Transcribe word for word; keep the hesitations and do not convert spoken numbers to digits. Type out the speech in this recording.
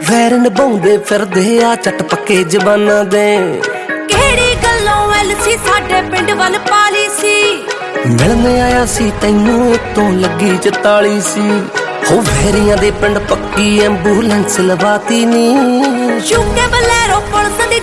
ਵੈਰ ਨਿਭਾਉਂਦੇ ਫਿਰਦੇ ਆ ਚੱਟ ਪੱਕੇ ਜ਼ਬਾਨਾਂ ਦੇ। ਕਿਹੜੀ ਗੱਲੋਂ ਐਲਸੀ ਸਾਡੇ ਪਿੰਡ ਵੱਲ ਪਾਲੀ ਸੀ। ਮਿਲਣ ਆਇਆ ਸੀ ਤੈਨੂੰ ਉਤੋਂ ਲੱਗੀ ਚਤਾਲੀ ਸੀ। ਹੋ ਵੈਰੀਆਂ ਦੇ ਪਿੰਡ ਪੱਕੀ ਐਂਬੂਲੈਂਸ ਲਵਾਤੀ ਨੀ। ਯੂਕੇ ਬਲੈਰੋ ਪੁਲਿਸ ਦੀ